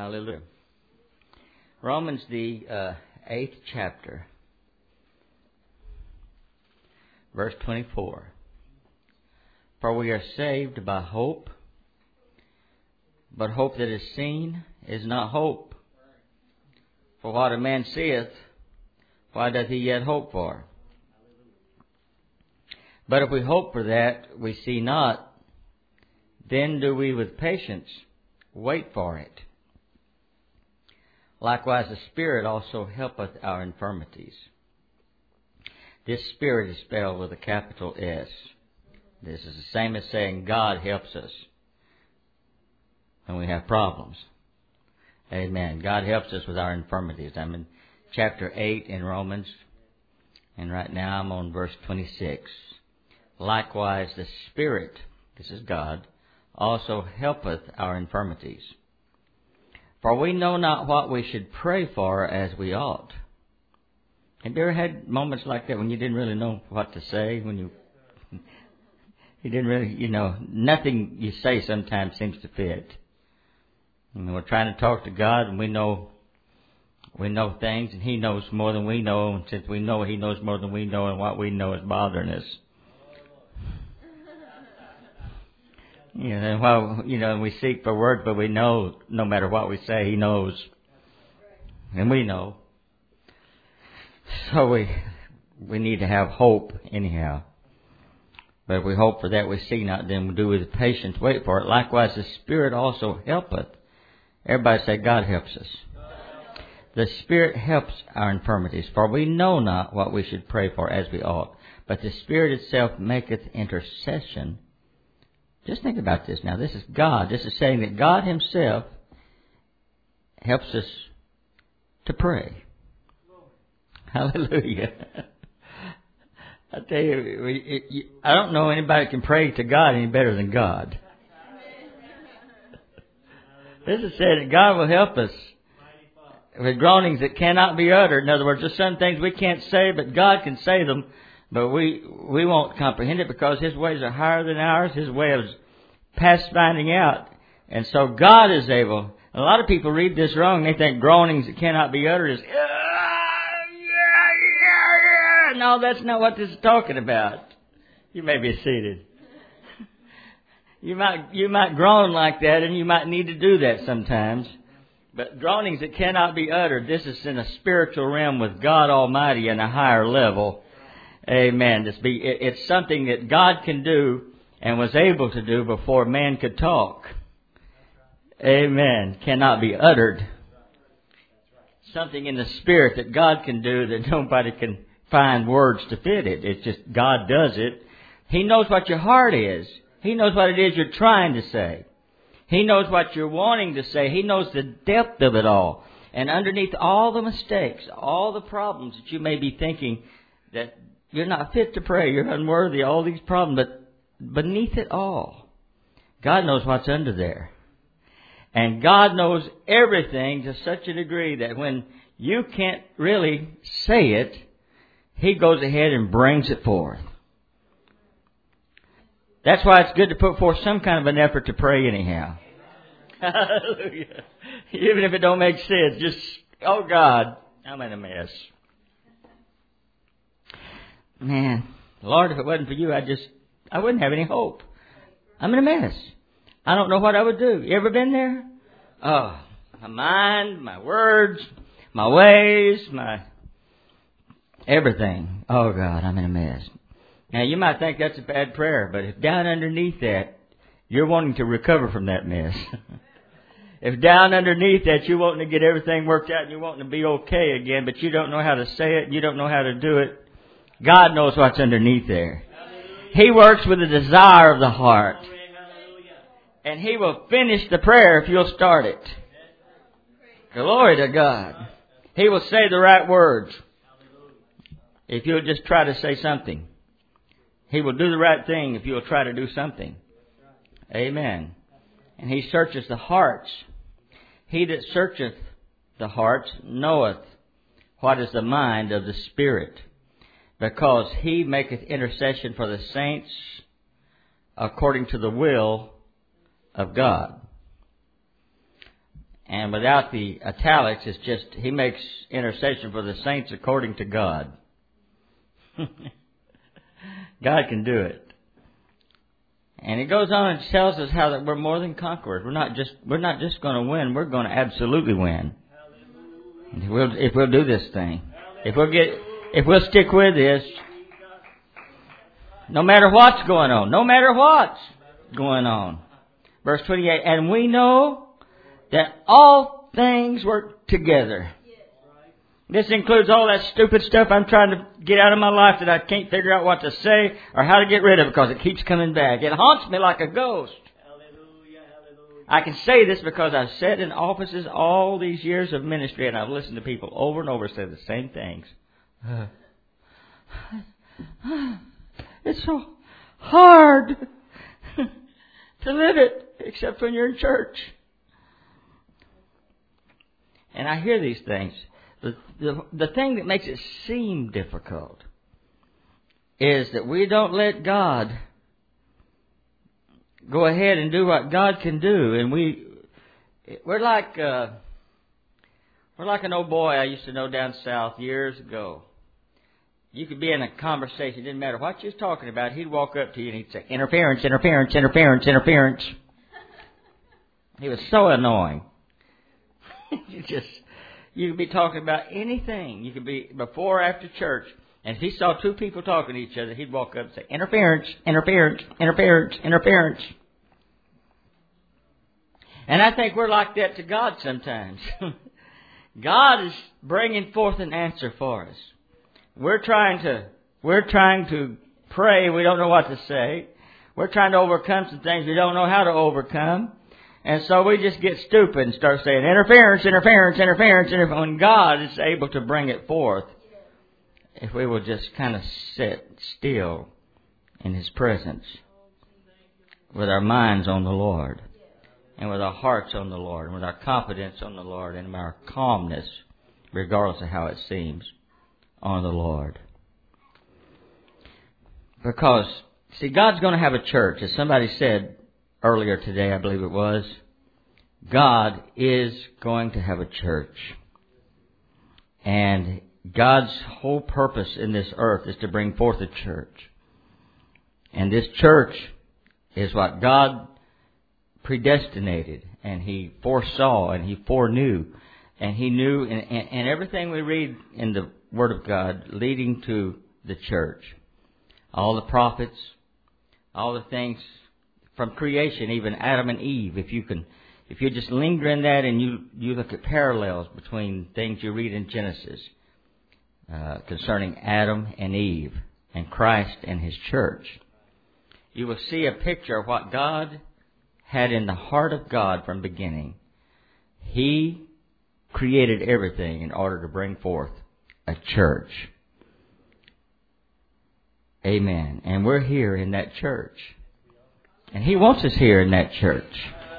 Hallelujah. Romans, the 8th chapter, verse 24. For we are saved by hope, but hope that is seen is not hope. For what a man seeth, why doth he yet hope for? But if we hope for that we see not, then do we with patience wait for it. Likewise the Spirit also helpeth our infirmities. This Spirit is spelled with a capital S. This is the same as saying God helps us when we have problems. Amen. God helps us with our infirmities. I'm in chapter 8 in Romans, and right now I'm on verse 26. Likewise the Spirit, this is God, also helpeth our infirmities. For we know not what we should pray for as we ought. Have you ever had moments like that when you didn't really know what to say? When you didn't really, nothing you say sometimes seems to fit. And we're trying to talk to God, and we know things, and He knows more than we know. And since we know He knows more than we know, and what we know is bothering us. We seek for words, but we know no matter what we say, He knows. And we know. So we need to have hope anyhow. But if we hope for that we see not, then we do with patience wait for it. Likewise the Spirit also helpeth. Everybody say, God helps us. The Spirit helps our infirmities, for we know not what we should pray for as we ought. But the Spirit itself maketh intercession. Just think about this now. This is God. This is saying that God Himself helps us to pray. Hallelujah. I tell you, I don't know anybody can pray to God any better than God. This is said that God will help us with groanings that cannot be uttered. In other words, there's some things we can't say, but God can say them. But we won't comprehend it because His ways are higher than ours. His way is past finding out. And so God is able. A lot of people read this wrong. They think groanings that cannot be uttered is, no, that's not what this is talking about. You may be seated. You might groan like that, and you might need to do that sometimes. But groanings that cannot be uttered, this is in a spiritual realm with God Almighty in a higher level. Amen. It's something that God can do and was able to do before man could talk. Amen. Cannot be uttered. Something in the Spirit that God can do that nobody can find words to fit it. It's just God does it. He knows what your heart is. He knows what it is you're trying to say. He knows what you're wanting to say. He knows the depth of it all. And underneath all the mistakes, all the problems that you may be thinking that you're not fit to pray, you're unworthy, all these problems, but beneath it all, God knows what's under there. And God knows everything to such a degree that when you can't really say it, He goes ahead and brings it forth. That's why it's good to put forth some kind of an effort to pray anyhow. Hallelujah. Even if it don't make sense, just, oh God, I'm in a mess. Man, Lord, if it wasn't for you, I wouldn't have any hope. I'm in a mess. I don't know what I would do. You ever been there? Oh, my mind, my words, my ways, my everything. Oh God, I'm in a mess. Now you might think that's a bad prayer, but if down underneath that, you're wanting to recover from that mess. If down underneath that you're wanting to get everything worked out and you're wanting to be okay again, but you don't know how to say it, you don't know how to do it, God knows what's underneath there. He works with the desire of the heart. And He will finish the prayer if you'll start it. Glory to God. He will say the right words if you'll just try to say something. He will do the right thing if you'll try to do something. Amen. And He searches the hearts. He that searcheth the hearts knoweth what is the mind of the Spirit, because He maketh intercession for the saints according to the will of God. And without the italics, it's just, He makes intercession for the saints according to God. God can do it. And He goes on and tells us how that we're more than conquerors. We're not just going to win, we're going to absolutely win. If we'll do this thing. If we'll stick with this, no matter what's going on. No matter what's going on. Verse 28, and we know that all things work together. This includes all that stupid stuff I'm trying to get out of my life that I can't figure out what to say or how to get rid of because it keeps coming back. It haunts me like a ghost. I can say this because I've sat in offices all these years of ministry and I've listened to people over and over say the same things. It's so hard to live it, except when you're in church. And I hear these things. The thing that makes it seem difficult is that we don't let God go ahead and do what God can do. And we're like an old boy I used to know down south years ago. You could be in a conversation, it didn't matter what you was talking about, he'd walk up to you and he'd say, interference, interference, interference, interference. He was so annoying. You could be talking about anything. You could be before or after church. And if he saw two people talking to each other, he'd walk up and say, interference, interference, interference, interference. And I think we're like that to God sometimes. God is bringing forth an answer for us. We're trying to pray. We don't know what to say. We're trying to overcome some things we don't know how to overcome. And so we just get stupid and start saying interference, interference, interference, interference, when God is able to bring it forth. If we will just kind of sit still in His presence with our minds on the Lord and with our hearts on the Lord and with our confidence on the Lord and our calmness, regardless of how it seems, on the Lord. Because, see, God's going to have a church. As somebody said earlier today, I believe it was, God is going to have a church. And God's whole purpose in this earth is to bring forth a church. And this church is what God predestinated, and He foresaw, and He foreknew, and He knew, and everything we read in the Word of God leading to the church. All the prophets, all the things from creation, even Adam and Eve. If you just linger in that and you look at parallels between things you read in Genesis concerning Adam and Eve and Christ and His church, you will see a picture of what God had in the heart of God from beginning. He created everything in order to bring forth a church. Amen. And we're here in that church. And He wants us here in that church.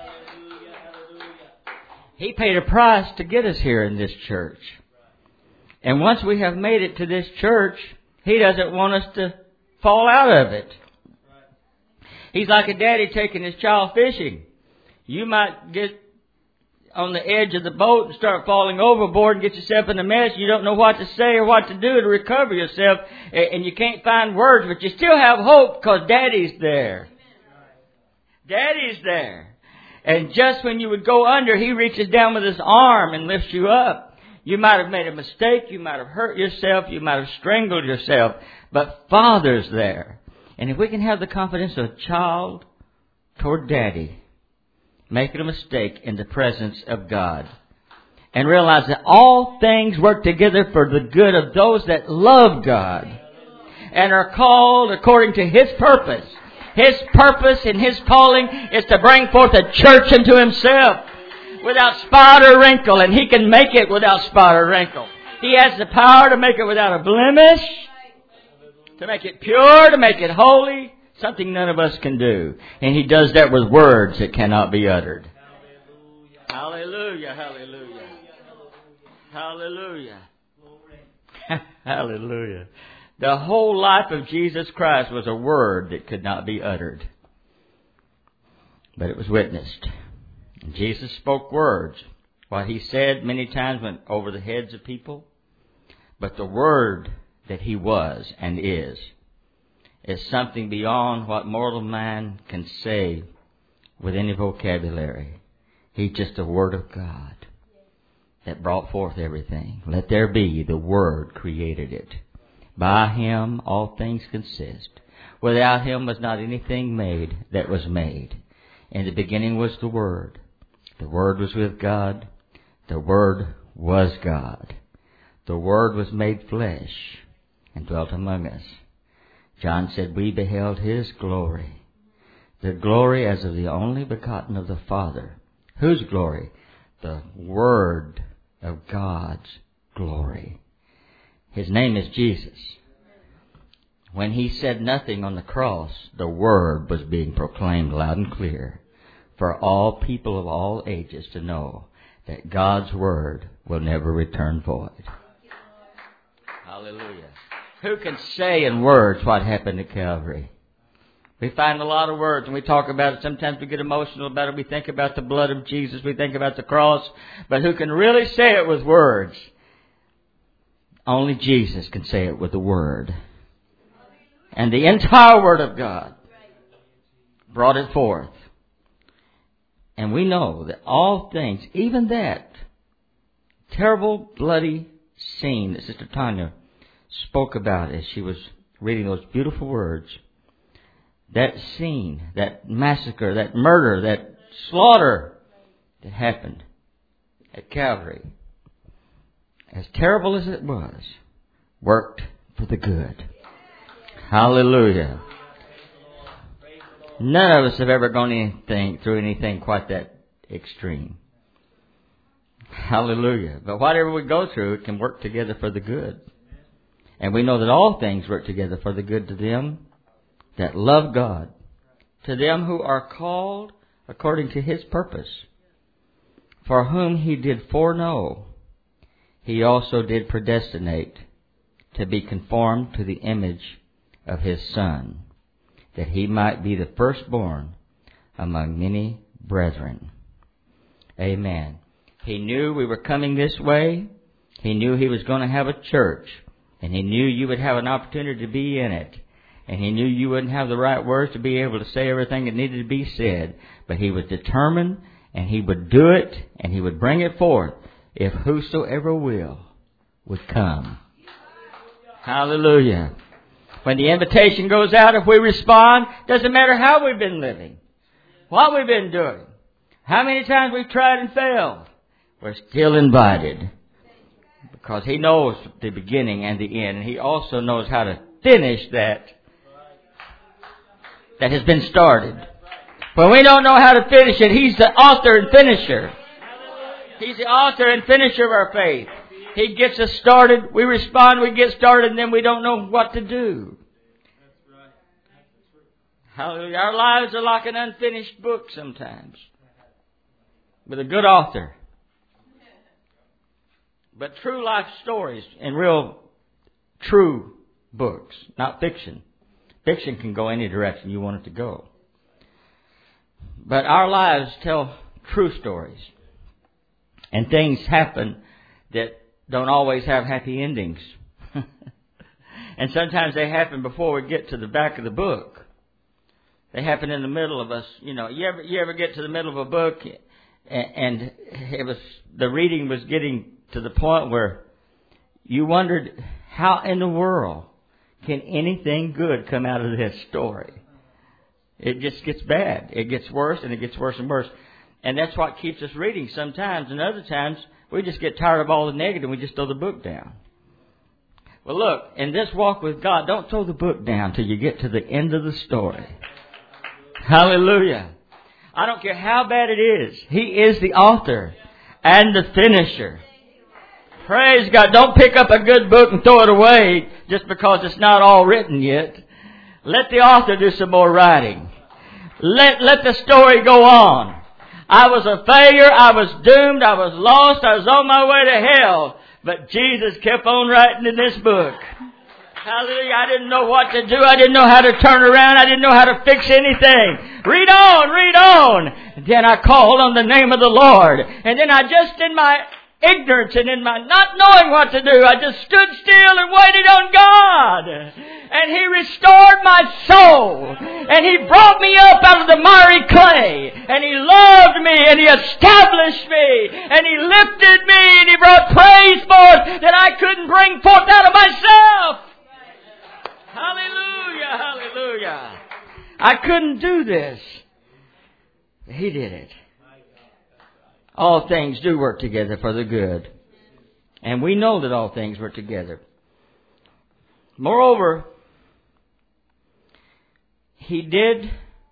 He paid a price to get us here in this church. And once we have made it to this church, He doesn't want us to fall out of it. He's like a daddy taking his child fishing. You might get on the edge of the boat and start falling overboard and get yourself in a mess. You don't know what to say or what to do to recover yourself. And you can't find words, but you still have hope because Daddy's there. Daddy's there. And just when you would go under, He reaches down with His arm and lifts you up. You might have made a mistake. You might have hurt yourself. You might have strangled yourself. But Father's there. And if we can have the confidence of a child toward Daddy, making a mistake in the presence of God, and realize that all things work together for the good of those that love God and are called according to His purpose. His purpose and His calling is to bring forth a church unto Himself without spot or wrinkle, and He can make it without spot or wrinkle. He has the power to make it without a blemish, to make it pure, to make it holy, something none of us can do. And He does that with words that cannot be uttered. Hallelujah, hallelujah. Hallelujah. Hallelujah. The whole life of Jesus Christ was a word that could not be uttered, but it was witnessed. And Jesus spoke words. what he said many times went over the heads of people. But the Word that he was and is something beyond what mortal man can say with any vocabulary. He's just the Word of God that brought forth everything. Let there be. The Word created it. By him all things consist. Without him was not anything made that was made. In the beginning was the Word. The Word was with God. The Word was God. The Word was made flesh and dwelt among us. John said, we beheld his glory. The glory as of the only begotten of the Father. Whose glory? The Word of God's glory. His name is Jesus. When he said nothing on the cross, the Word was being proclaimed loud and clear for all people of all ages to know that God's Word will never return void. Hallelujah. Who can say in words what happened at Calvary? We find a lot of words and we talk about it. Sometimes we get emotional about it. We think about the blood of Jesus. We think about the cross. But who can really say it with words? Only Jesus can say it with the Word. And the entire Word of God brought it forth. And we know that all things, even that terrible, bloody scene that Sister Tanya spoke about as she was reading those beautiful words, that scene, that massacre, that murder, that slaughter that happened at Calvary, as terrible as it was, worked for the good. Hallelujah. None of us have ever gone through anything quite that extreme. Hallelujah. But whatever we go through, it can work together for the good. And we know that all things work together for the good to them that love God, to them who are called according to His purpose. For whom He did foreknow, He also did predestinate to be conformed to the image of His Son, that He might be the firstborn among many brethren. Amen. He knew we were coming this way. He knew He was going to have a church. And He knew you would have an opportunity to be in it. And He knew you wouldn't have the right words to be able to say everything that needed to be said. But He was determined, and He would do it, and He would bring it forth if whosoever will would come. Hallelujah. When the invitation goes out, if we respond, doesn't matter how we've been living, what we've been doing, how many times we've tried and failed, we're still invited. Because He knows the beginning and the end. And He also knows how to finish that has been started. When we don't know how to finish it, He's the author and finisher. He's the author and finisher of our faith. He gets us started, we respond, we get started, and then we don't know what to do. Hallelujah. Our lives are like an unfinished book sometimes, with a good author. But true life stories and real true books, not fiction. Fiction can go any direction you want it to go. But our lives tell true stories. And things happen that don't always have happy endings. And sometimes they happen before we get to the back of the book. They happen in the middle of us. You know, you ever get to the middle of a book and the reading was getting to the point where you wondered, how in the world can anything good come out of this story? It just gets bad. It gets worse, and it gets worse and worse. And that's what keeps us reading sometimes. And other times, we just get tired of all the negative and we just throw the book down. Well, look, in this walk with God, don't throw the book down till you get to the end of the story. Hallelujah. I don't care how bad it is. He is the author and the finisher. Praise God. Don't pick up a good book and throw it away just because it's not all written yet. Let the author do some more writing. Let the story go on. I was a failure. I was doomed. I was lost. I was on my way to hell. But Jesus kept on writing in this book. Hallelujah. I didn't know what to do. I didn't know how to turn around. I didn't know how to fix anything. Read on, read on. And then I called on the name of the Lord. And then I just, in my ignorance and in my not knowing what to do, I just stood still and waited on God. And He restored my soul. And He brought me up out of the miry clay. And He loved me. And He established me. And He lifted me. And He brought praise forth that I couldn't bring forth out of myself. Hallelujah, hallelujah. I couldn't do this. He did it. All things do work together for the good. And we know that all things work together. Moreover, He did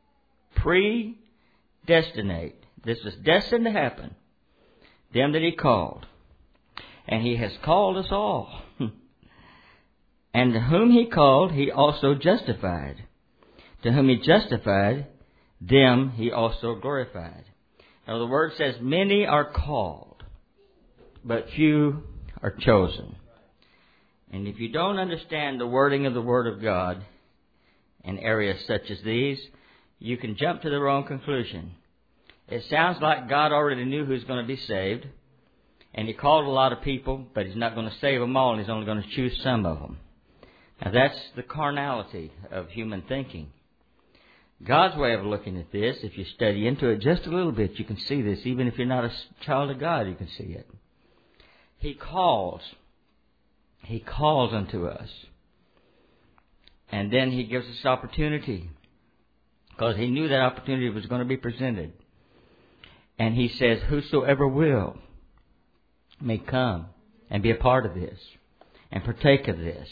predestinate. This was destined to happen. Them that He called. And He has called us all. And to whom He called, He also justified. To whom He justified, them He also glorified. Now the Word says, many are called, but few are chosen. And if you don't understand the wording of the Word of God in areas such as these, you can jump to the wrong conclusion. It sounds like God already knew who's going to be saved, and He called a lot of people, but He's not going to save them all, and He's only going to choose some of them. Now that's the carnality of human thinking. God's way of looking at this, if you study into it just a little bit, you can see this. Even if you're not a child of God, you can see it. He calls. He calls unto us. And then He gives us opportunity. Because He knew that opportunity was going to be presented. And He says, whosoever will may come and be a part of this and partake of this.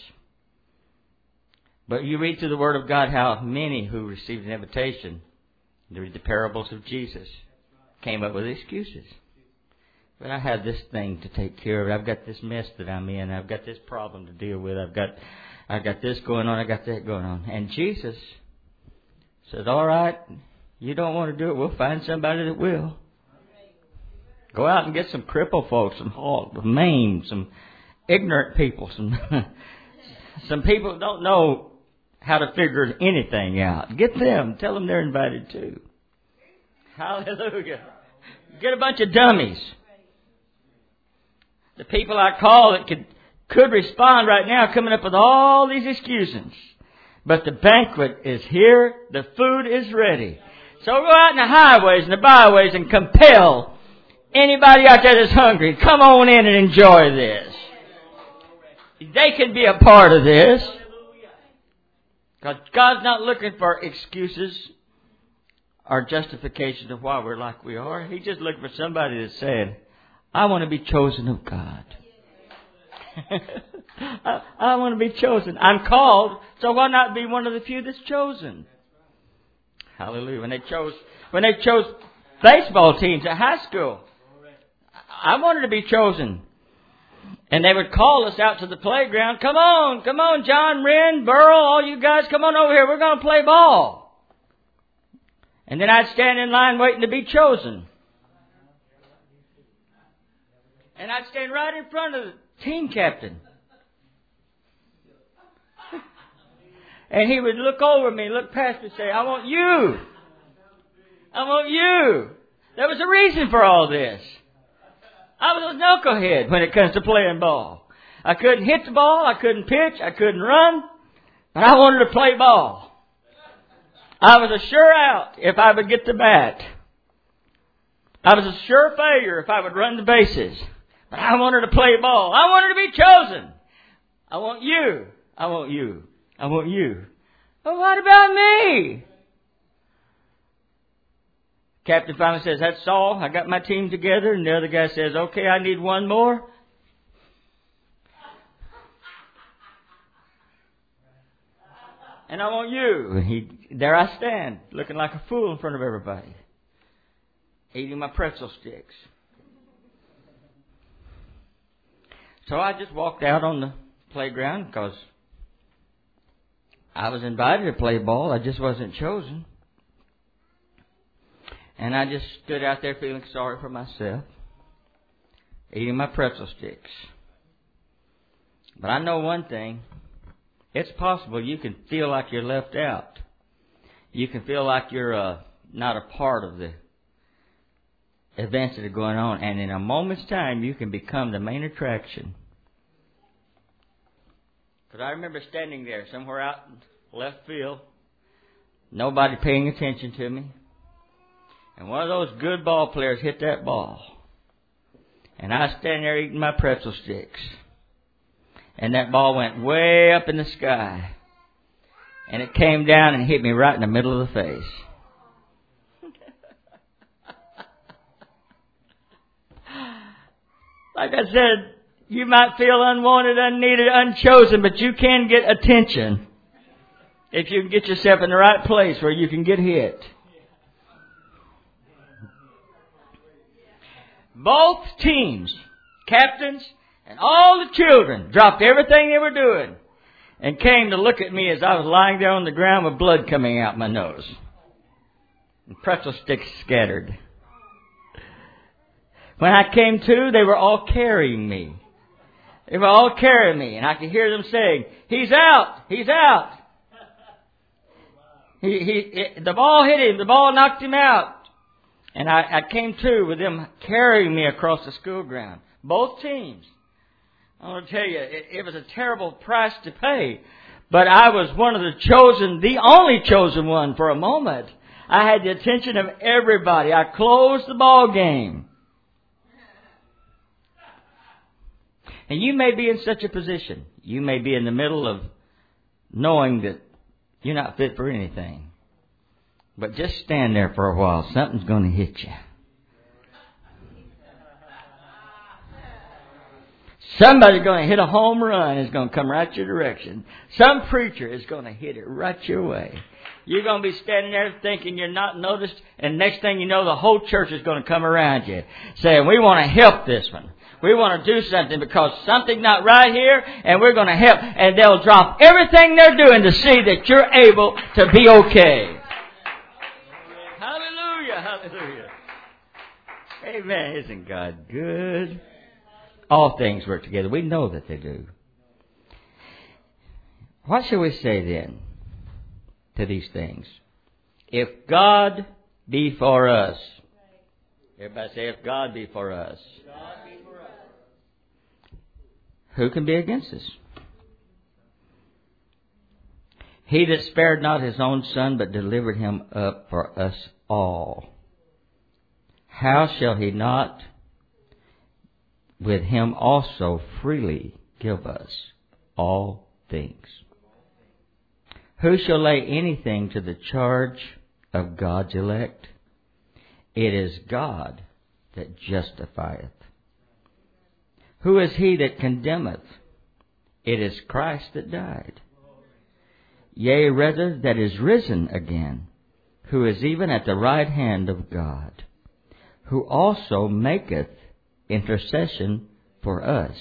But you read through the Word of God how many who received an invitation, you read the parables of Jesus, came up with excuses. But I have this thing to take care of. I've got this mess that I'm in. I've got this problem to deal with. I've got this going on. I've got that going on. And Jesus says, all right, you don't want to do it. We'll find somebody that will. Go out and get some crippled folks, some maimed, some ignorant people, some people that don't know how to figure anything out. Get them. Tell them they're invited too. Hallelujah. Get a bunch of dummies. The people I call that could respond right now coming up with all these excuses. But the banquet is here. The food is ready. So go out in the highways and the byways and compel anybody out there that's hungry. Come on in and enjoy this. They can be a part of this. Because God's not looking for excuses or justification of why we're like we are. He's just looking for somebody that's saying, I want to be chosen of God. I want to be chosen. I'm called, so why not be one of the few that's chosen? Hallelujah. When they chose baseball teams at high school, I wanted to be chosen. And they would call us out to the playground. Come on, John, Wren, Burl, all you guys, come on over here. We're going to play ball. And then I'd stand in line waiting to be chosen. And I'd stand right in front of the team captain. And he would look over me, look past me and say, I want you. I want you. There was a reason for all this. I was a knucklehead when it comes to playing ball. I couldn't hit the ball. I couldn't pitch. I couldn't run. But I wanted to play ball. I was a sure out if I would get the bat. I was a sure failure if I would run the bases. But I wanted to play ball. I wanted to be chosen. I want you. I want you. I want you. But what about me? Captain finally says, that's all. I got my team together. And the other guy says, okay, I need one more. And I want you. There I stand, looking like a fool in front of everybody, eating my pretzel sticks. So I just walked out on the playground because I was invited to play ball. I just wasn't chosen. And I just stood out there feeling sorry for myself, eating my pretzel sticks. But I know one thing. it's possible you can feel like you're left out. You can feel like you're not a part of the events that are going on. And in a moment's time, you can become the main attraction. Because I remember standing there somewhere out in left field, nobody paying attention to me. And one of those good ball players hit that ball. And I was standing there eating my pretzel sticks. And that ball went way up in the sky. And it came down and hit me right in the middle of the face. Like I said, you might feel unwanted, unneeded, unchosen, but you can get attention if you can get yourself in the right place where you can get hit. Both teams, captains, and all the children dropped everything they were doing and came to look at me as I was lying there on the ground with blood coming out my nose and pretzel sticks scattered. When I came to, they were all carrying me. They were all carrying me, and I could hear them saying, "He's out! He's out!" The ball hit him. The ball knocked him out. And I came to with them carrying me across the school ground. Both teams. I want to tell you, it was a terrible price to pay. But I was one of the chosen, the only chosen one for a moment. I had the attention of everybody. I closed the ball game. And you may be in such a position. You may be in the middle of knowing that you're not fit for anything. But just stand there for a while. Something's going to hit you. Somebody's going to hit a home run. It's going to come right your direction. Some preacher is going to hit it right your way. You're going to be standing there thinking you're not noticed. And next thing you know, the whole church is going to come around you saying, "We want to help this one. We want to do something because something's not right here, and we're going to help." And they'll drop everything they're doing to see that you're able to be okay. Hallelujah, hallelujah. Amen. Isn't God good? All things work together. We know that they do. What shall we say then to these things? If God be for us. Everybody say, if God be for us. Who can be against us? He that spared not his own Son, but delivered him up for us all. How shall he not with him also freely give us all things? Who shall lay anything to the charge of God's elect? It is God that justifieth. Who is he that condemneth? It is Christ that died. Yea, rather, that is risen again, who is even at the right hand of God, who also maketh intercession for us.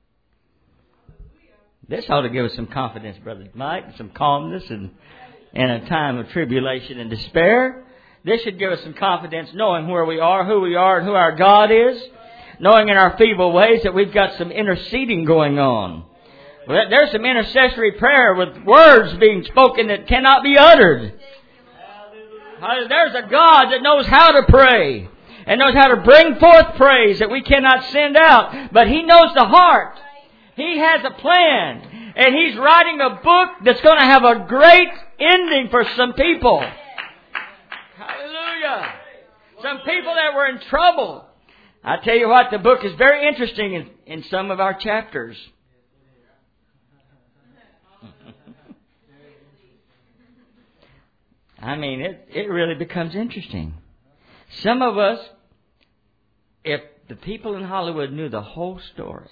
This ought to give us some confidence, Brother Mike, some calmness in a time of tribulation and despair. This should give us some confidence knowing where we are, who we are, and who our God is. Knowing in our feeble ways that we've got some interceding going on. There's some intercessory prayer with words being spoken that cannot be uttered. There's a God that knows how to pray and knows how to bring forth praise that we cannot send out. But He knows the heart. He has a plan. And He's writing a book that's going to have a great ending for some people. Hallelujah. Some people that were in trouble. I tell you what, the book is very interesting in some of our chapters. I mean, it really becomes interesting. Some of us, if the people in Hollywood knew the whole story,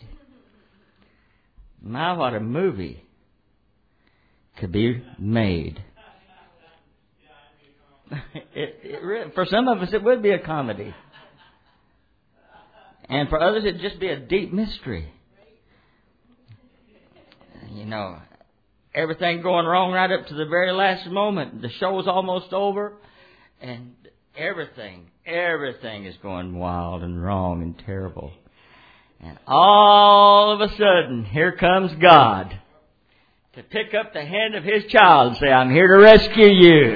my, what a movie could be made. For some of us, it would be a comedy. And for others, it'd just be a deep mystery. You know, everything going wrong right up to the very last moment. The show's almost over, and everything is going wild and wrong and terrible. And all of a sudden, here comes God to pick up the hand of His child and say, I'm here to rescue you.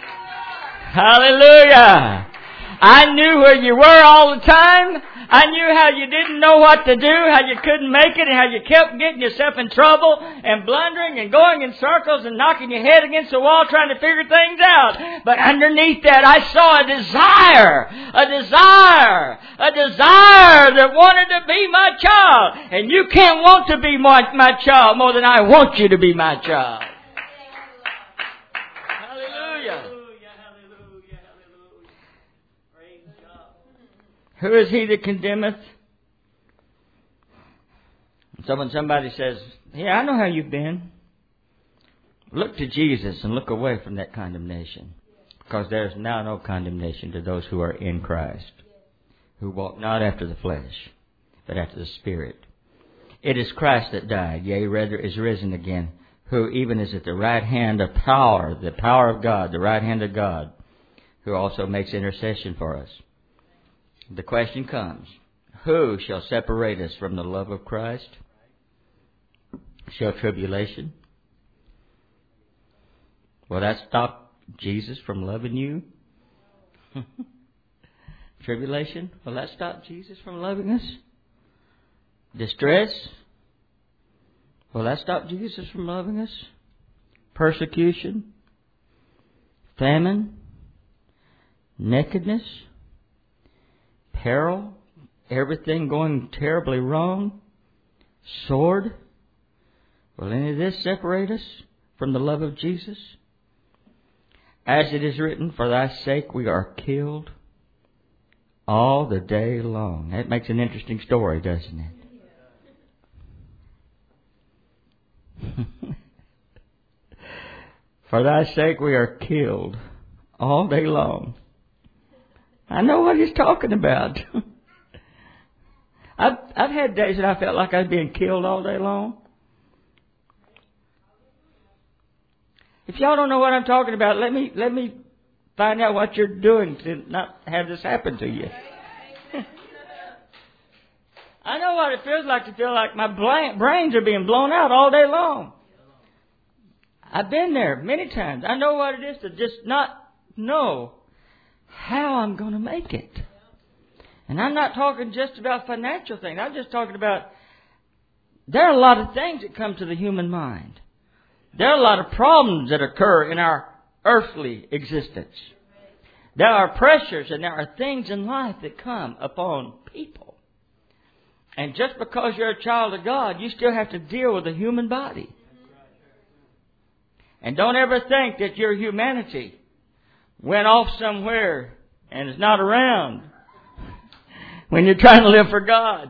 Hallelujah. I knew where you were all the time. I knew how you didn't know what to do, how you couldn't make it, and how you kept getting yourself in trouble and blundering and going in circles and knocking your head against the wall trying to figure things out. But underneath that, I saw a desire that wanted to be my child. And you can't want to be my child more than I want you to be my child. Who is he that condemneth? So when somebody says, yeah, I know how you've been. Look to Jesus and look away from that condemnation. Because there is now no condemnation to those who are in Christ, who walk not after the flesh, but after the Spirit. It is Christ that died, yea, rather is risen again, who even is at the right hand of power, the power of God, the right hand of God, who also makes intercession for us. The question comes, who shall separate us from the love of Christ? Shall tribulation? Will that stop Jesus from loving you? Tribulation? Will that stop Jesus from loving us? Distress? Will that stop Jesus from loving us? Persecution? Famine? Nakedness? Peril, everything going terribly wrong, sword. Will any of this separate us from the love of Jesus? As it is written, for thy sake we are killed all the day long. That makes an interesting story, doesn't it? For thy sake we are killed all day long. I know what he's talking about. I've had days that I felt like I was being killed all day long. If y'all don't know what I'm talking about, let me find out what you're doing to not have this happen to you. I know what it feels like to feel like my brains are being blown out all day long. I've been there many times. I know what it is to just not know how I'm going to make it. And I'm not talking just about financial things. I'm just talking about there are a lot of things that come to the human mind. There are a lot of problems that occur in our earthly existence. There are pressures and there are things in life that come upon people. And just because you're a child of God, you still have to deal with the human body. And don't ever think that your humanity went off somewhere and is not around when you're trying to live for God.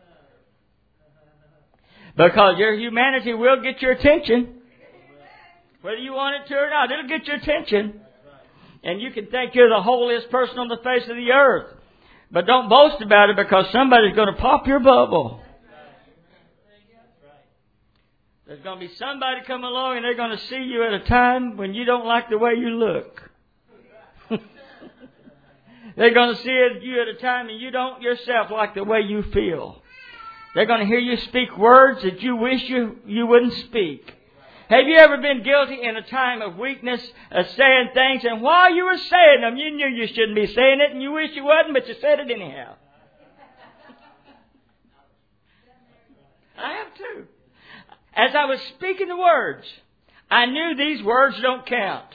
Because your humanity will get your attention. Whether you want it to or not, it'll get your attention. And you can think you're the holiest person on the face of the earth. But don't boast about it because somebody's going to pop your bubble. There's going to be somebody come along and they're going to see you at a time when you don't like the way you look. They're going to see you at a time and you don't yourself like the way you feel. They're going to hear you speak words that you wish you wouldn't speak. Have you ever been guilty in a time of weakness of saying things, and while you were saying them, you knew you shouldn't be saying it, and you wish you wasn't, but you said it anyhow? I have too. As I was speaking the words, I knew these words don't count.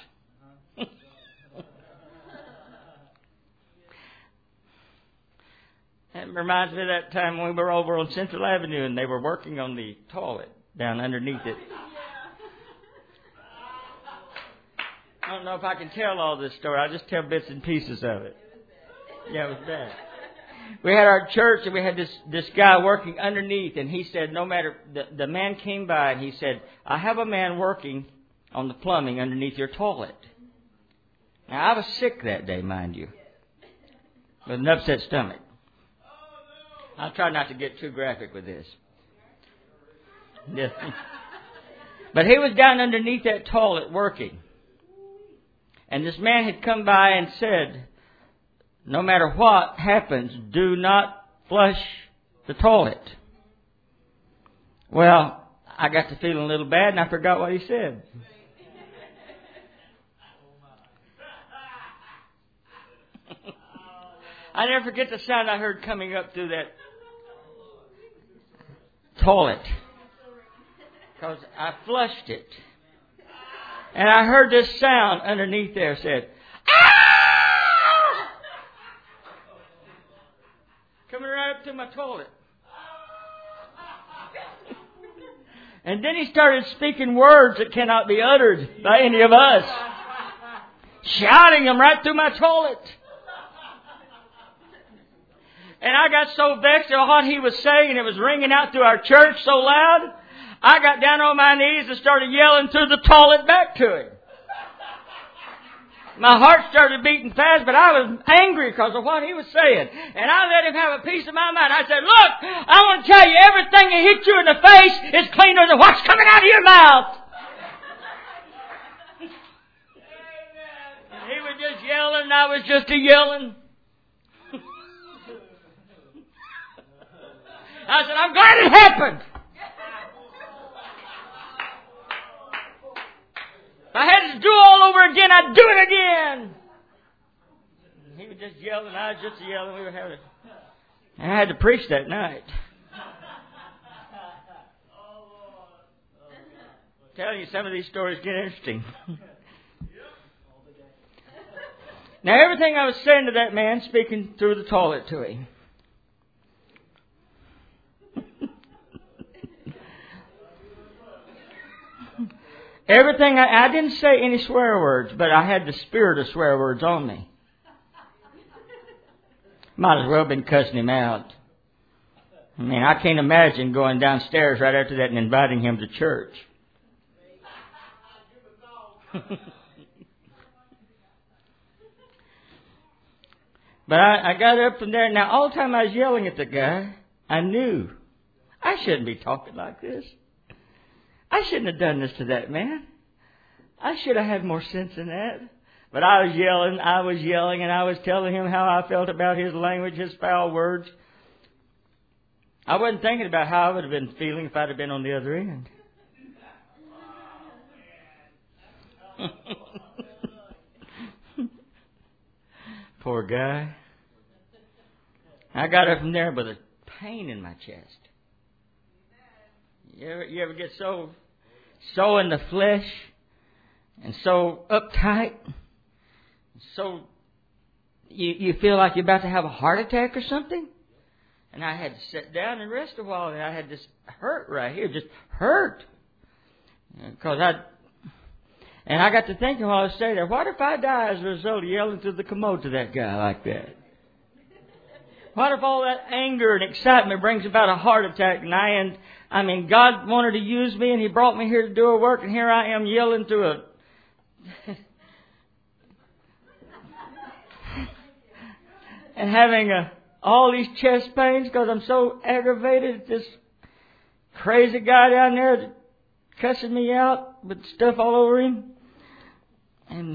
That reminds me of that time when we were over on Central Avenue and they were working on the toilet down underneath it. I don't know if I can tell all this story. I'll just tell bits and pieces of it. Yeah, it was bad. We had our church and we had this guy working underneath, and he said, no matter, the man came by and he said, I have a man working on the plumbing underneath your toilet. Now, I was sick that day, mind you, with an upset stomach. I'll try not to get too graphic with this. But he was down underneath that toilet working. And this man had come by and said, no matter what happens, do not flush the toilet. Well, I got to feeling a little bad and I forgot what he said. I never forget the sound I heard coming up through that toilet. Because I flushed it. And I heard this sound underneath there said, "Ah!" Coming right up to my toilet. And then he started speaking words that cannot be uttered by any of us. Shouting them right through my toilet. And I got so vexed at what he was saying, and it was ringing out through our church so loud, I got down on my knees and started yelling through the toilet back to him. My heart started beating fast, but I was angry because of what he was saying. And I let him have a piece of my mind. I said, "Look, I want to tell you, everything that hit you in the face is cleaner than what's coming out of your mouth." And he was just yelling, and I was just a-yelling. I said, "I'm glad it happened. If I had to do it all over again, I'd do it again." And he was just yelling, I was just yelling. We were having, and I had to preach that night. Telling you, some of these stories get interesting. Now, everything I was saying to that man, speaking through the toilet to him. Everything, I didn't say any swear words, but I had the spirit of swear words on me. Might as well have been cussing him out. I mean, I can't imagine going downstairs right after that and inviting him to church. But I got up from there. Now, all the time I was yelling at the guy, I knew I shouldn't be talking like this. I shouldn't have done this to that man. I should have had more sense than that. But I was yelling, and I was telling him how I felt about his language, his foul words. I wasn't thinking about how I would have been feeling if I'd have been on the other end. Poor guy. I got up from there with a pain in my chest. You ever get so in the flesh and so uptight, so you feel like you're about to have a heart attack or something? And I had to sit down and rest a while, and I had this hurt right here, just hurt. Because I got to thinking while I was sitting there, what if I die as a result of yelling through the commode to that guy like that? What if all that anger and excitement brings about a heart attack, and God wanted to use me, and He brought me here to do a work, and here I am yelling through a and having all these chest pains because I'm so aggravated at this crazy guy down there cussing me out with stuff all over him. And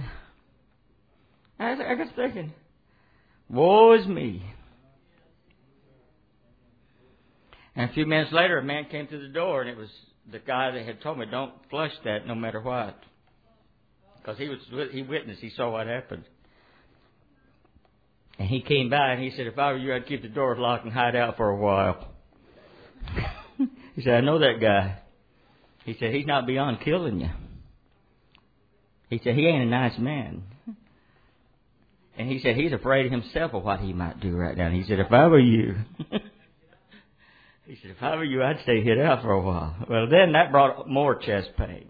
I got thinking, woe is me. And a few minutes later, a man came through the door, and it was the guy that had told me, "Don't flush that no matter what." Because he witnessed, he saw what happened. And he came by, and he said, "If I were you, I'd keep the doors locked and hide out for a while." He said, "I know that guy." He said, "He's not beyond killing you." He said, "He ain't a nice man." And he said, he's afraid himself of what he might do right now. And he said, "If I were you," he said, "if I were you, I'd stay hid out for a while." Well, then that brought more chest pains.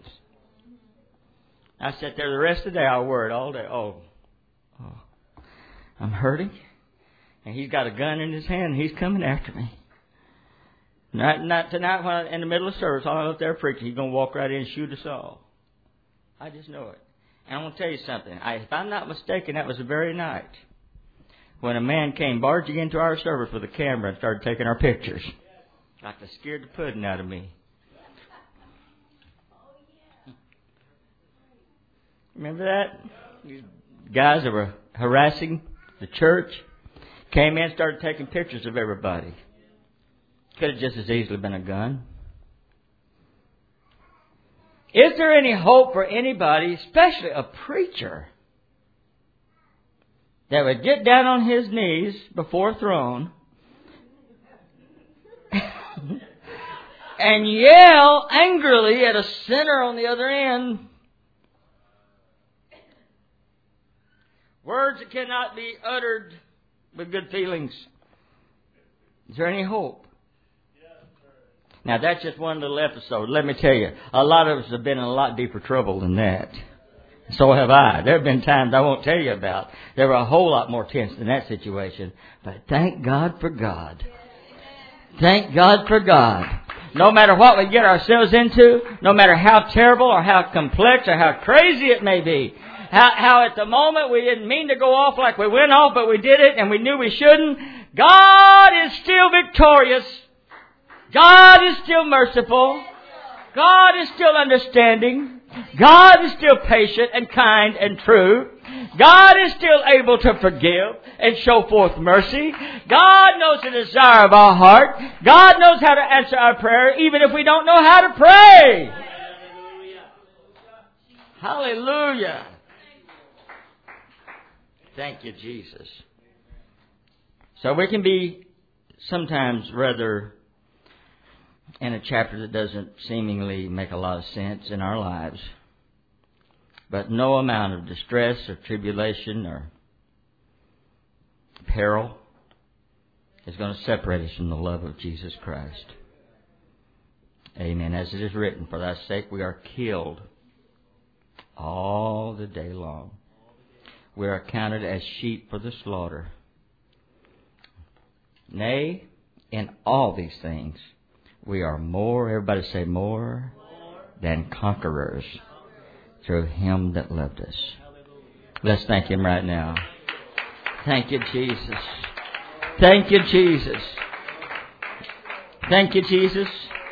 I sat there the rest of the day. I worried all day. Oh, I'm hurting. And he's got a gun in his hand, and he's coming after me. Not tonight when I'm in the middle of service, I'm up there preaching. He's going to walk right in and shoot us all. I just know it. And I want to tell you something. If I'm not mistaken, that was the very night when a man came barging into our service with a camera and started taking our pictures. Like they scared the pudding out of me. Remember that? These guys that were harassing the church came in and started taking pictures of everybody. Could have just as easily been a gun. Is there any hope for anybody, especially a preacher, that would get down on his knees before a throne and yell angrily at a sinner on the other end? Words that cannot be uttered with good feelings. Is there any hope? Now, that's just one little episode. Let me tell you, a lot of us have been in a lot deeper trouble than that. So have I. There have been times I won't tell you about. They were a whole lot more tense than that situation. But thank God for God. Thank God for God. No matter what we get ourselves into, no matter how terrible or how complex or how crazy it may be, how at the moment we didn't mean to go off like we went off, but we did it and we knew we shouldn't, God is still victorious. God is still merciful. God is still understanding. God is still patient and kind and true. God is still able to forgive and show forth mercy. God knows the desire of our heart. God knows how to answer our prayer even if we don't know how to pray. Hallelujah. Thank you, Jesus. So we can be sometimes rather in a chapter that doesn't seemingly make a lot of sense in our lives. But no amount of distress or tribulation or peril is going to separate us from the love of Jesus Christ. Amen. As it is written, for thy sake we are killed all the day long. We are counted as sheep for the slaughter. Nay, in all these things, we are more, everybody say more, than conquerors through Him that loved us. Let's thank Him right now. Thank you, Jesus. Thank you, Jesus. Thank you, Jesus.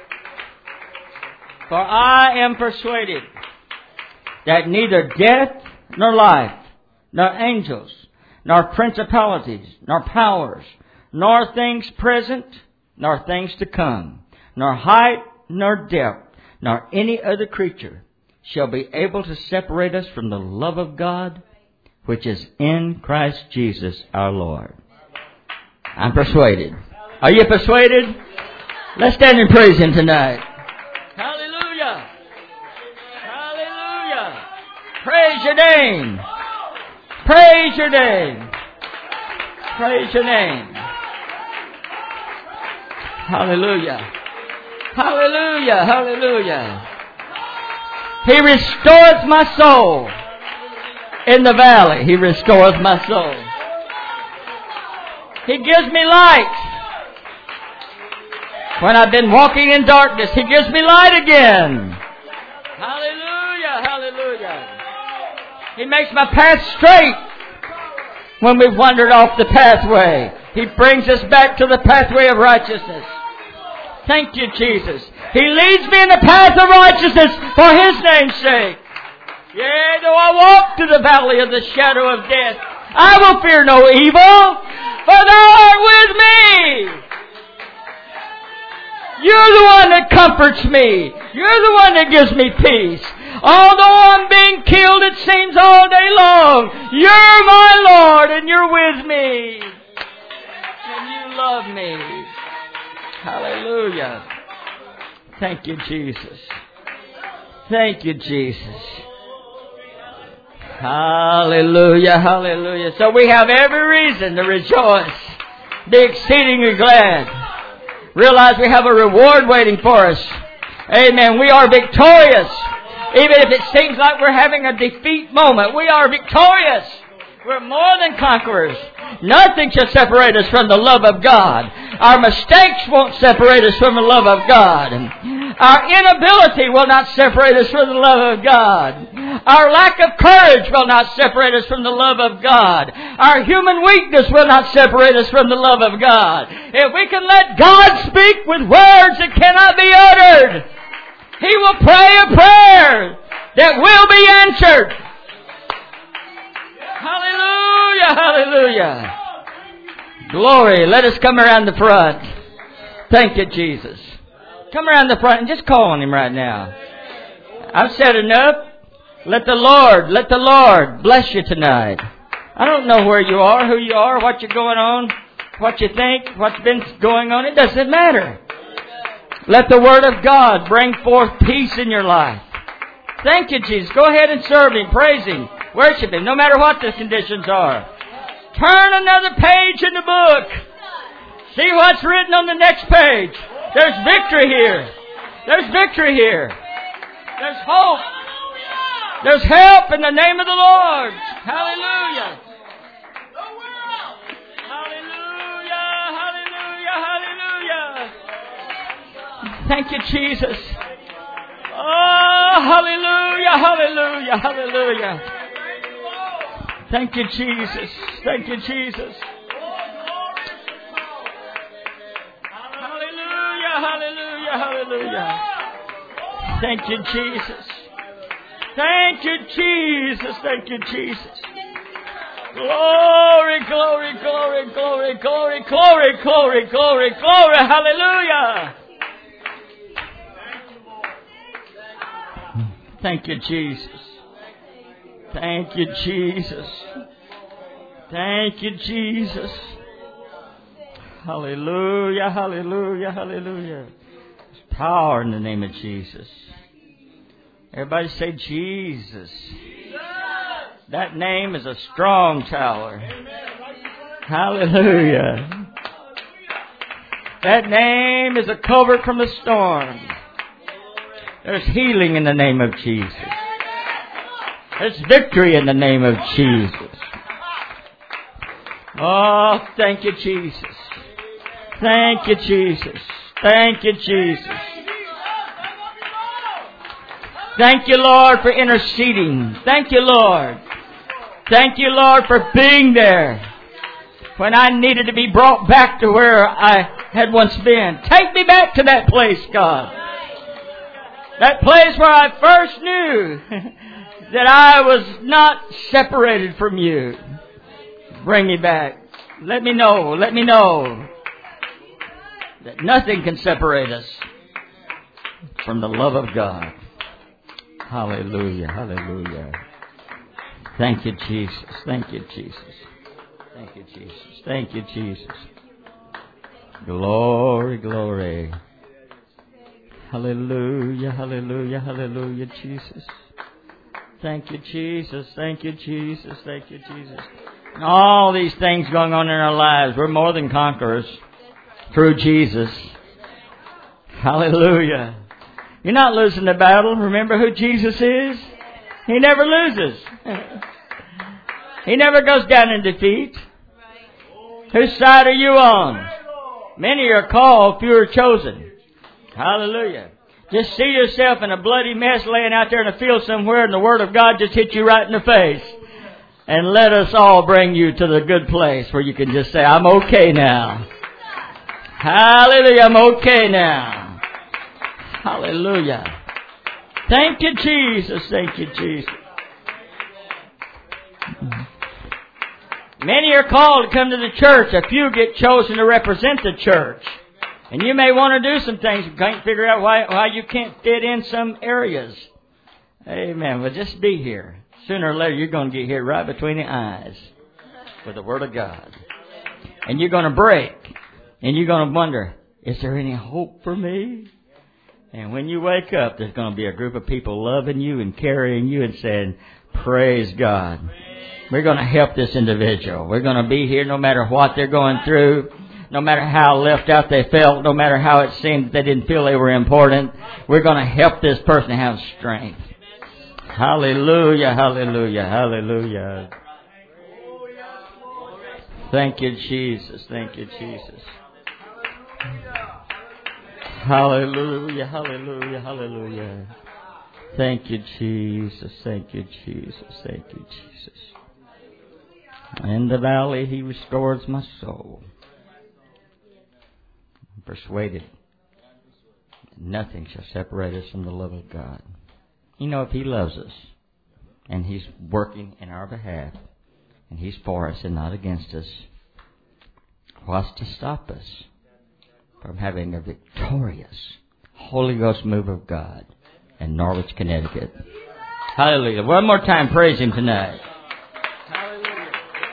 For I am persuaded that neither death nor life, nor angels, nor principalities, nor powers, nor things present, nor things to come, nor height, nor depth, nor any other creature shall be able to separate us from the love of God, which is in Christ Jesus our Lord. I'm persuaded. Are you persuaded? Let's stand and praise Him tonight. Hallelujah. Hallelujah. Praise your name. Praise your name. Praise your name. Hallelujah. Hallelujah. Hallelujah. He restoreth my soul. In the valley, He restoreth my soul. He gives me light. When I've been walking in darkness, He gives me light again. Hallelujah. Hallelujah. He makes my path straight when we've wandered off the pathway. He brings us back to the pathway of righteousness. Thank you, Jesus. He leads me in the path of righteousness for His name's sake. Yea, though I walk through the valley of the shadow of death, I will fear no evil, for Thou art with me. You're the one that comforts me. You're the one that gives me peace. Although I'm being killed, it seems, all day long, You're my Lord and You're with me. And You love me. Hallelujah. Thank you, Jesus. Thank you, Jesus. Hallelujah, hallelujah. So we have every reason to rejoice, be exceedingly glad. Realize we have a reward waiting for us. Amen. We are victorious. Even if it seems like we're having a defeat moment, we are victorious. We're more than conquerors. Nothing shall separate us from the love of God. Our mistakes won't separate us from the love of God. Our inability will not separate us from the love of God. Our lack of courage will not separate us from the love of God. Our human weakness will not separate us from the love of God. If we can let God speak with words that cannot be uttered, He will pray a prayer that will be answered. Hallelujah, hallelujah. Glory. Let us come around the front. Thank you, Jesus. Come around the front and just call on Him right now. I've said enough. Let the Lord bless you tonight. I don't know where you are, who you are, what you're going on, what you think, what's been going on. It doesn't matter. Let the Word of God bring forth peace in your life. Thank you, Jesus. Go ahead and serve Him, praise Him, worship Him, no matter what the conditions are. Turn another page in the book. See what's written on the next page. There's victory here. There's victory here. There's hope. There's help in the name of the Lord. Hallelujah. Hallelujah. Hallelujah. Hallelujah. Thank you, Jesus. Oh, hallelujah. Hallelujah. Hallelujah. Thank you, Jesus. Thank you, Jesus. Hallelujah. Hallelujah. Hallelujah. Thank you, Jesus. Thank you, Jesus. Thank you, Jesus. Glory, glory, glory, glory, glory, glory, glory, glory, glory. Hallelujah. Thank you, Jesus. Thank you, Jesus. Thank you, Jesus. Hallelujah, hallelujah, hallelujah. There's power in the name of Jesus. Everybody say Jesus. That name is a strong tower. Hallelujah. That name is a covert from the storm. There's healing in the name of Jesus. There's victory in the name of Jesus. Oh, thank you, Jesus. Thank you, Jesus. Thank you, Jesus. Thank you, Lord, for interceding. Thank you, Lord. Thank you, Lord, for being there when I needed to be brought back to where I had once been. Take me back to that place, God. That place where I first knew that I was not separated from you. Bring me back. Let me know that nothing can separate us from the love of God. Hallelujah, hallelujah. Thank you, Jesus. Thank you, Jesus. Thank you, Jesus. Thank you, Jesus. Glory, glory. Hallelujah, hallelujah, hallelujah, Jesus. Thank you, Jesus. Thank you, Jesus. Thank you, Jesus. And all these things going on in our lives, we're more than conquerors through Jesus. Hallelujah. You're not losing the battle. Remember who Jesus is? He never loses. He never goes down in defeat. Whose side are you on? Many are called, few are chosen. Hallelujah. Just see yourself in a bloody mess laying out there in a field somewhere and the Word of God just hit you right in the face. And let us all bring you to the good place where you can just say, I'm okay now. Hallelujah, I'm okay now. Hallelujah. Thank you, Jesus. Thank you, Jesus. Many are called to come to the church. A few get chosen to represent the church. And you may want to do some things. You can't figure out why you can't fit in some areas. Amen. Well, just be here. Sooner or later, you're going to get hit right between the eyes with the Word of God. And you're going to break. And you're going to wonder, is there any hope for me? And when you wake up, there's going to be a group of people loving you and carrying you and saying, praise God. We're going to help this individual. We're going to be here no matter what they're going through. No matter how left out they felt, no matter how it seemed that they didn't feel they were important, we're going to help this person have strength. Hallelujah, hallelujah, hallelujah. Thank you, Jesus. Thank you, Jesus. Hallelujah, hallelujah, hallelujah. Thank you, Jesus. Thank you, Jesus. Thank you, Jesus. In the valley, He restores my soul. Persuaded nothing shall separate us from the love of God. You know, if He loves us and He's working in our behalf and He's for us and not against us, what's to stop us from having a victorious Holy Ghost move of God in Norwich, Connecticut. Hallelujah. One more time, praise Him tonight. Hallelujah.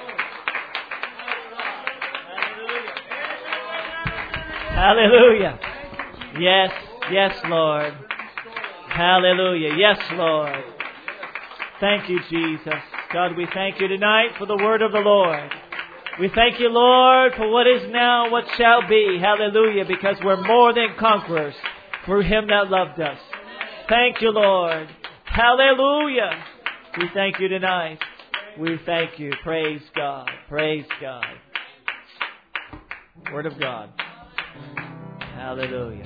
Hallelujah. Yes, yes, Lord. Hallelujah. Yes, Lord. Thank you, Jesus. God, we thank you tonight for the word of the Lord. We thank you, Lord, for what is now, what shall be. Hallelujah, because we're more than conquerors through Him that loved us. Thank you, Lord. Hallelujah. We thank you tonight. We thank you. Praise God. Praise God. Word of God. Hallelujah.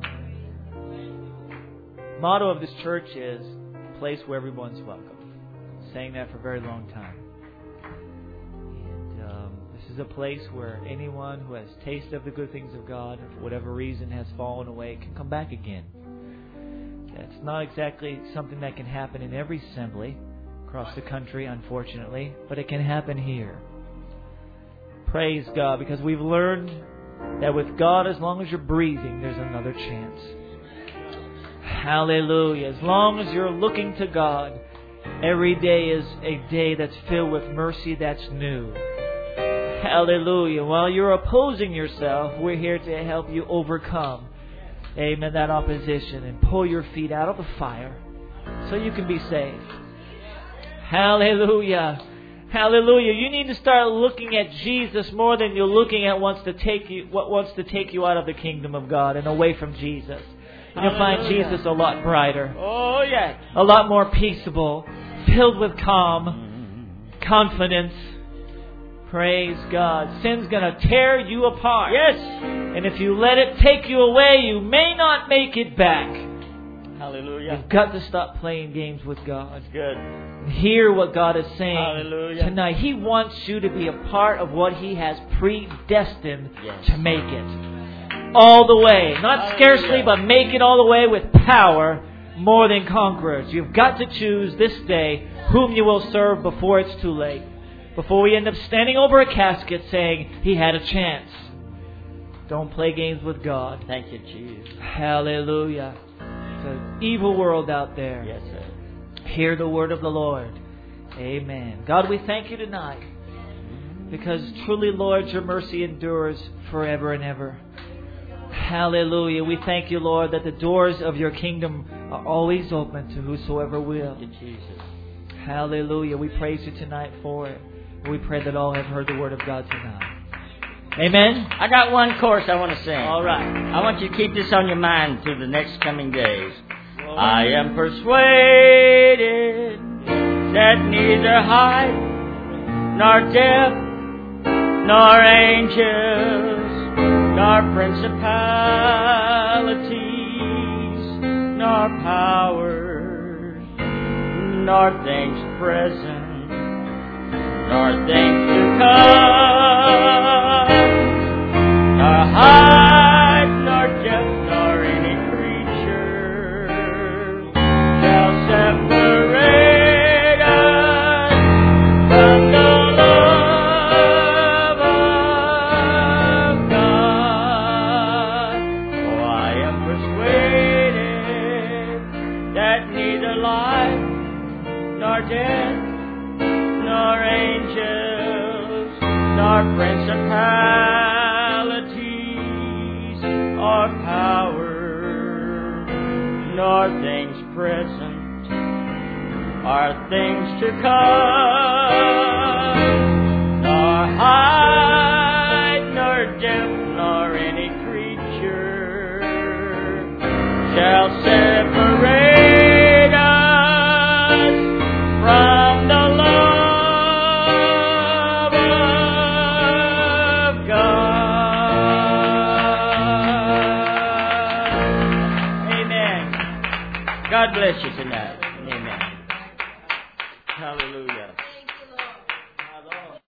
Motto of this church is a place where everyone's welcome. Saying that for a very long time. And this is a place where anyone who has tasted of the good things of God, and for whatever reason has fallen away, can come back again. That's not exactly something that can happen in every assembly across the country, unfortunately, but it can happen here. Praise God, because we've learned that with God, as long as you're breathing, there's another chance. Hallelujah. As long as you're looking to God, every day is a day that's filled with mercy that's new. Hallelujah. While you're opposing yourself, we're here to help you overcome, amen, that opposition and pull your feet out of the fire so you can be saved. Hallelujah. Hallelujah. You need to start looking at Jesus more than you're looking at what wants to take you out of the kingdom of God and away from Jesus. You'll find Jesus a lot brighter. Oh, yes. A lot more peaceable, filled with calm, confidence. Praise God. Sin's going to tear you apart. Yes. And if you let it take you away, you may not make it back. Hallelujah. You've got to stop playing games with God. Good. Hear what God is saying Hallelujah. tonight. He wants you to be a part of what He has predestined to make it. All the way. Not scarcely, but make it all the way with power, more than conquerors. You've got to choose this day whom you will serve before it's too late. Before we end up standing over a casket saying, He had a chance. Don't play games with God. Thank you, Jesus. Hallelujah. It's an evil world out there. Yes, sir. Hear the word of the Lord. Amen. God, we thank you tonight. Because truly, Lord, your mercy endures forever and ever. Hallelujah. We thank you, Lord, that the doors of your kingdom are always open to whosoever will. Thank you, Jesus. Hallelujah. We praise you tonight for it. We pray that all have heard the word of God tonight. Amen. I got one chorus I want to sing. All right. I want you to keep this on your mind through the next coming days. I am persuaded that neither height, nor depth, nor angels, nor principalities, nor powers, nor things present, nor things to come, nor height, nor depth, nor any creature shall separate us from the love of God. Oh, I am persuaded that neither life, nor death, nor angels, nor principalities, or powers, nor things present, or things to come, nor height, nor depth, nor any creature shall separate us from the love of God. Amen. God bless you tonight. Amen. Hallelujah.